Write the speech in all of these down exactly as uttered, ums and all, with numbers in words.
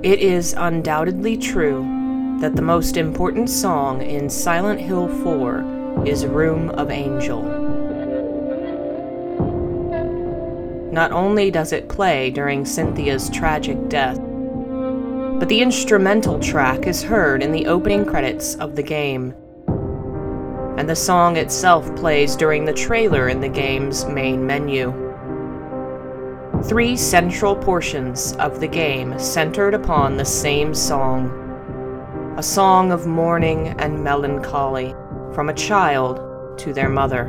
It is undoubtedly true that the most important song in Silent Hill four is Room of Angel. Not only does it play during Cynthia's tragic death, but the instrumental track is heard in the opening credits of the game, and the song itself plays during the trailer in the game's main menu. Three central portions of the game centered upon the same song, a song of mourning and melancholy from a child to their mother.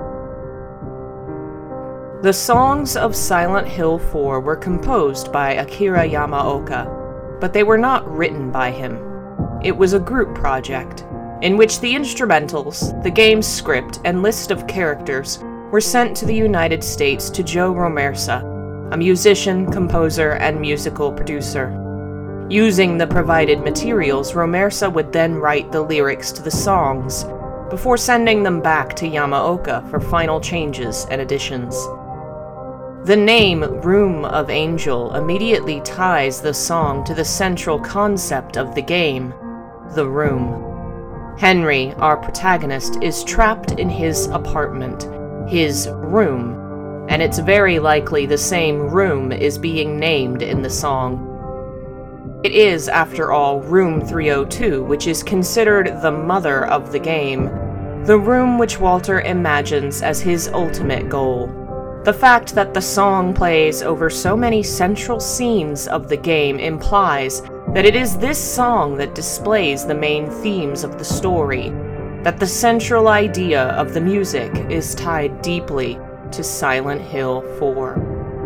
The songs of Silent Hill four were composed by Akira Yamaoka, but they were not written by him. It was a group project, in which the instrumentals, the game's script, and list of characters were sent to the United States to Joe Romersa, a musician, composer, and musical producer. Using the provided materials, Romersa would then write the lyrics to the songs, before sending them back to Yamaoka for final changes and additions. The name Room of Angel immediately ties the song to the central concept of the game, the room. Henry, our protagonist, is trapped in his apartment, his room, and it's very likely the same room is being named in the song. It is, after all, Room three oh two, which is considered the mother of the game, the room which Walter imagines as his ultimate goal. The fact that the song plays over so many central scenes of the game implies that it is this song that displays the main themes of the story, that the central idea of the music is tied deeply to Silent Hill four.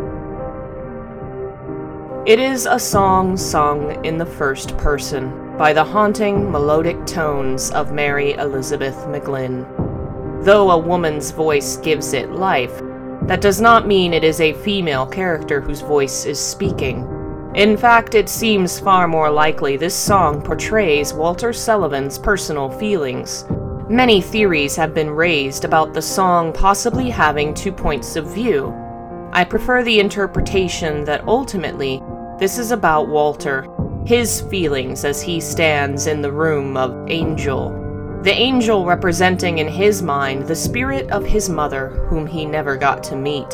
It is a song sung in the first person by the haunting melodic tones of Mary Elizabeth McGlynn. Though a woman's voice gives it life, that does not mean it is a female character whose voice is speaking. In fact, it seems far more likely this song portrays Walter Sullivan's personal feelings. Many theories have been raised about the song possibly having two points of view. I prefer the interpretation that ultimately, this is about Walter, his feelings as he stands in the room of Angel, the angel representing in his mind the spirit of his mother, whom he never got to meet.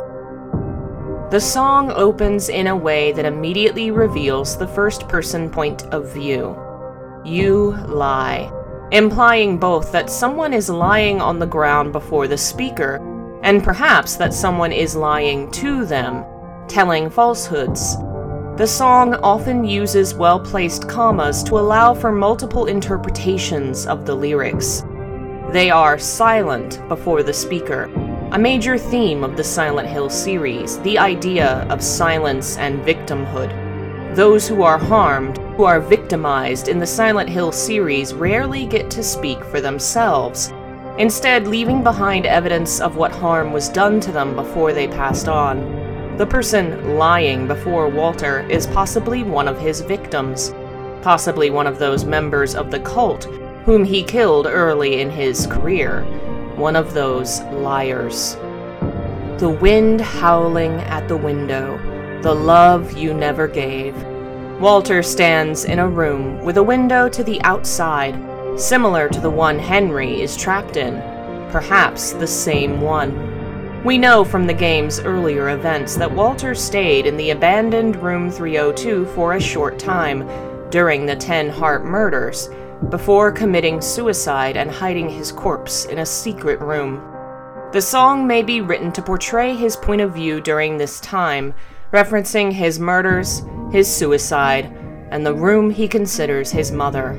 The song opens in a way that immediately reveals the first-person point of view. You lie, implying both that someone is lying on the ground before the speaker, and perhaps that someone is lying to them, telling falsehoods. The song often uses well-placed commas to allow for multiple interpretations of the lyrics. They are silent before the speaker, a major theme of the Silent Hill series, the idea of silence and victimhood. Those who are harmed, who are victimized in the Silent Hill series rarely get to speak for themselves, instead leaving behind evidence of what harm was done to them before they passed on. The person lying before Walter is possibly one of his victims, possibly one of those members of the cult whom he killed early in his career, one of those liars. The wind howling at the window, the love you never gave. Walter stands in a room with a window to the outside, similar to the one Henry is trapped in, perhaps the same one. We know from the game's earlier events that Walter stayed in the abandoned Room three oh two for a short time during the Ten Hart murders, before committing suicide and hiding his corpse in a secret room. The song may be written to portray his point of view during this time, referencing his murders, his suicide, and the room he considers his mother.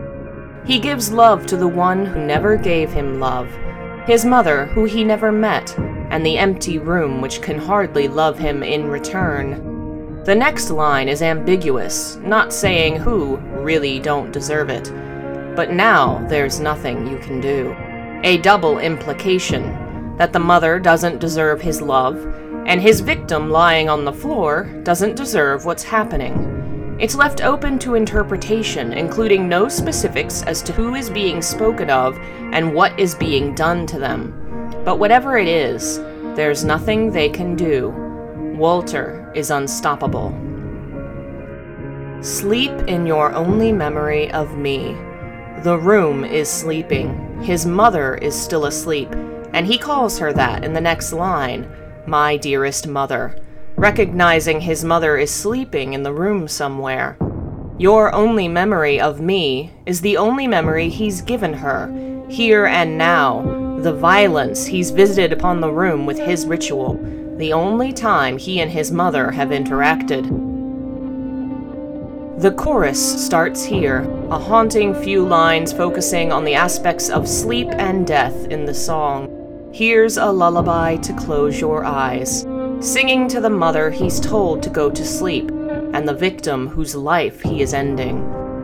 He gives love to the one who never gave him love, his mother who he never met, and the empty room which can hardly love him in return. The next line is ambiguous, not saying who really don't deserve it. But now there's nothing you can do. A double implication, that the mother doesn't deserve his love, and his victim lying on the floor doesn't deserve what's happening. It's left open to interpretation, including no specifics as to who is being spoken of and what is being done to them. But whatever it is, there's nothing they can do. Walter is unstoppable. Sleep in your only memory of me. The room is sleeping. His mother is still asleep, and he calls her that in the next line, my dearest mother, recognizing his mother is sleeping in the room somewhere. Your only memory of me is the only memory he's given her, here and now, the violence he's visited upon the room with his ritual, the only time he and his mother have interacted. The chorus starts here, a haunting few lines focusing on the aspects of sleep and death in the song. Here's a lullaby to close your eyes, singing to the mother he's told to go to sleep, and the victim whose life he is ending.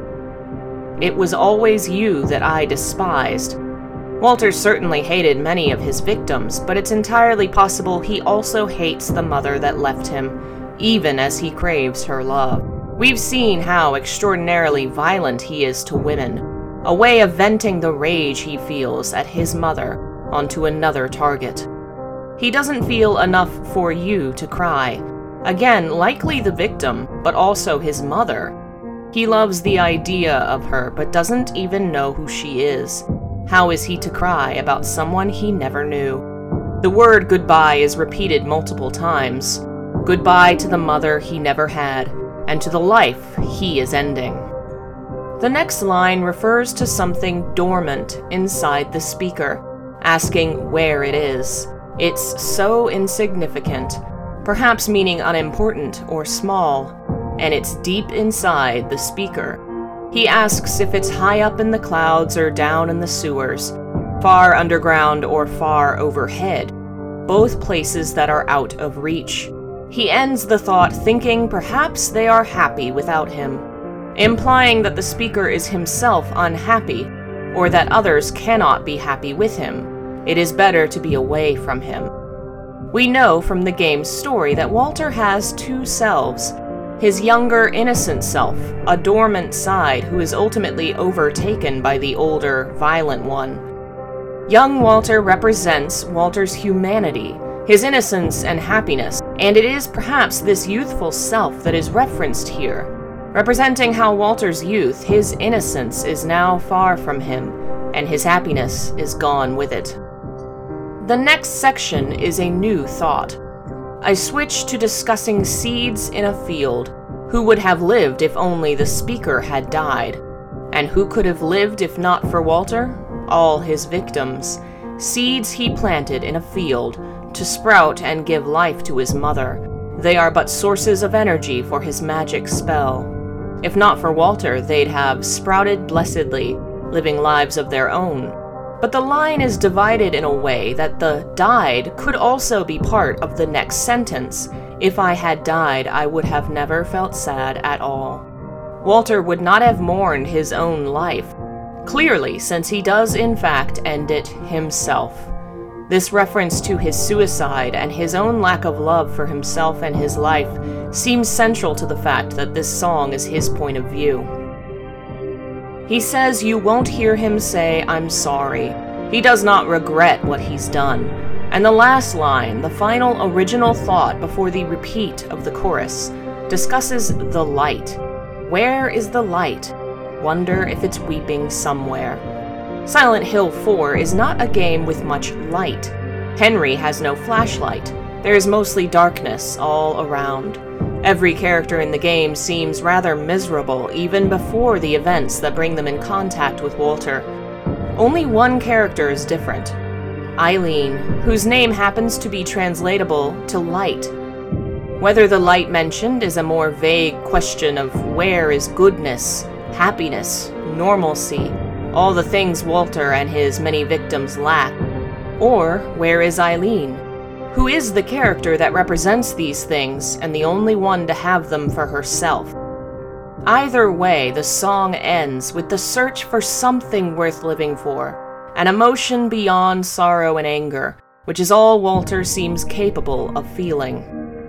It was always you that I despised. Walter certainly hated many of his victims, but it's entirely possible he also hates the mother that left him, even as he craves her love. We've seen how extraordinarily violent he is to women, a way of venting the rage he feels at his mother onto another target. He doesn't feel enough for you to cry. Again, likely the victim, but also his mother. He loves the idea of her, but doesn't even know who she is. How is he to cry about someone he never knew? The word goodbye is repeated multiple times. Goodbye to the mother he never had, and to the life he is ending. The next line refers to something dormant inside the speaker, asking where it is. It's so insignificant, perhaps meaning unimportant or small, and it's deep inside the speaker. He asks if it's high up in the clouds or down in the sewers, far underground or far overhead, both places that are out of reach. He ends the thought thinking perhaps they are happy without him, implying that the speaker is himself unhappy, or that others cannot be happy with him. It is better to be away from him. We know from the game's story that Walter has two selves. His younger, innocent self, a dormant side who is ultimately overtaken by the older, violent one. Young Walter represents Walter's humanity, his innocence and happiness, and it is perhaps this youthful self that is referenced here, representing how Walter's youth, his innocence, is now far from him, and his happiness is gone with it. The next section is a new thought. I switch to discussing seeds in a field. Who would have lived if only the speaker had died? And who could have lived if not for Walter? All his victims. Seeds he planted in a field, to sprout and give life to his mother. They are but sources of energy for his magic spell. If not for Walter, they'd have sprouted blessedly, living lives of their own. But the line is divided in a way that the died could also be part of the next sentence. If I had died, I would have never felt sad at all. Walter would not have mourned his own life, clearly, since he does in fact end it himself. This reference to his suicide and his own lack of love for himself and his life seems central to the fact that this song is his point of view. He says you won't hear him say, I'm sorry. He does not regret what he's done. And the last line, the final original thought before the repeat of the chorus, discusses the light. Where is the light? Wonder if it's weeping somewhere. Silent Hill four is not a game with much light. Henry has no flashlight. There is mostly darkness all around. Every character in the game seems rather miserable even before the events that bring them in contact with Walter. Only one character is different. Eileen, whose name happens to be translatable to light. Whether the light mentioned is a more vague question of where is goodness, happiness, normalcy, all the things Walter and his many victims lack. Or where is Eileen? Who is the character that represents these things and the only one to have them for herself? Either way, the song ends with the search for something worth living for, an emotion beyond sorrow and anger, which is all Walter seems capable of feeling.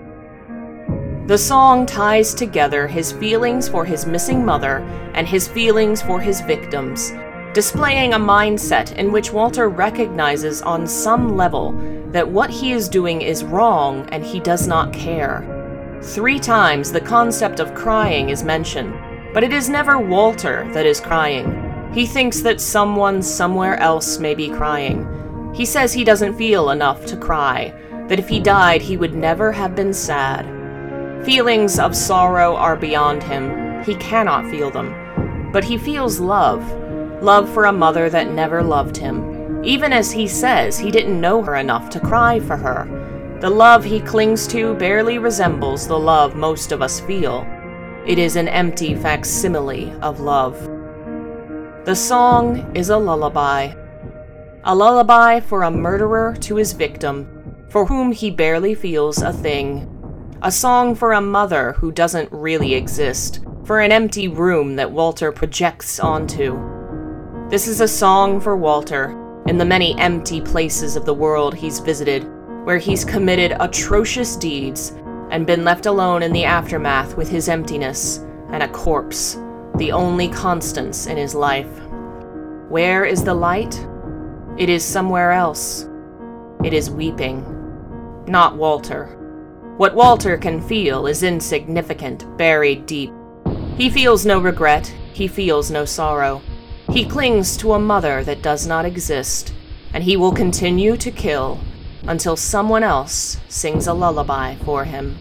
The song ties together his feelings for his missing mother and his feelings for his victims, displaying a mindset in which Walter recognizes on some level that what he is doing is wrong and he does not care. Three times the concept of crying is mentioned, but it is never Walter that is crying. He thinks that someone somewhere else may be crying. He says he doesn't feel enough to cry, that if he died he would never have been sad. Feelings of sorrow are beyond him. He cannot feel them. But he feels love. Love for a mother that never loved him. Even as he says he didn't know her enough to cry for her. The love he clings to barely resembles the love most of us feel. It is an empty facsimile of love. The song is a lullaby. A lullaby for a murderer to his victim, for whom he barely feels a thing. A song for a mother who doesn't really exist, for an empty room that Walter projects onto. This is a song for Walter, in the many empty places of the world he's visited, where he's committed atrocious deeds and been left alone in the aftermath with his emptiness and a corpse, the only constants in his life. Where is the light? It is somewhere else. It is weeping. Not Walter. What Walter can feel is insignificant, buried deep. He feels no regret. He feels no sorrow. He clings to a mother that does not exist, and he will continue to kill until someone else sings a lullaby for him.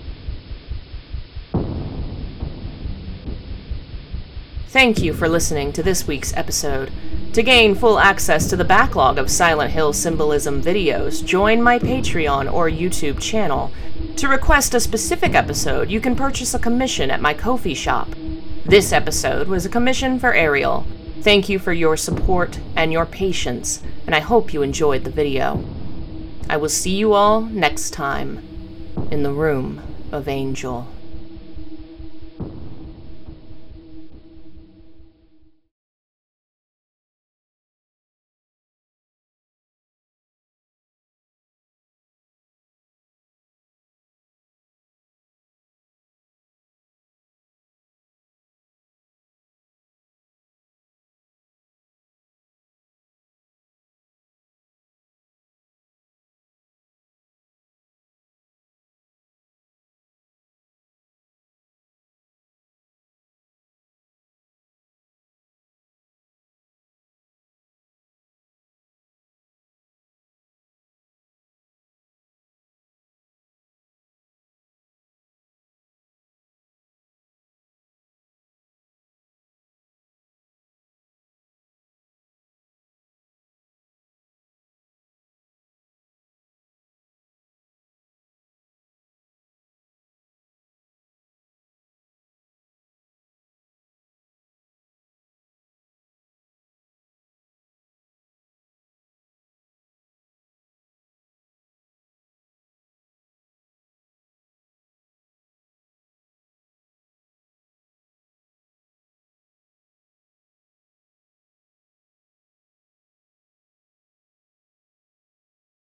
Thank you for listening to this week's episode. To gain full access to the backlog of Silent Hill symbolism videos, join my Patreon or YouTube channel. To request a specific episode, you can purchase a commission at my Ko-fi shop. This episode was a commission for Ariel. Thank you for your support and your patience, and I hope you enjoyed the video. I will see you all next time in the Room of Angel.